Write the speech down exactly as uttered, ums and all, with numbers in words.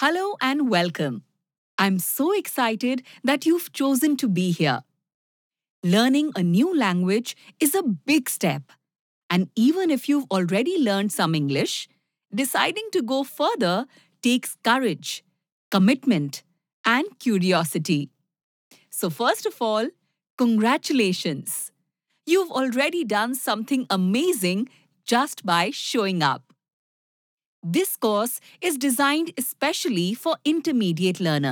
Hello and welcome. I'm so excited that you've chosen to be here. Learning a new language is a big step, and even if you've already learned some English, deciding to go further takes courage, commitment, and curiosity. So, first of all, congratulations! You've already done something amazing just by showing up. This course is designed especially for intermediate learners.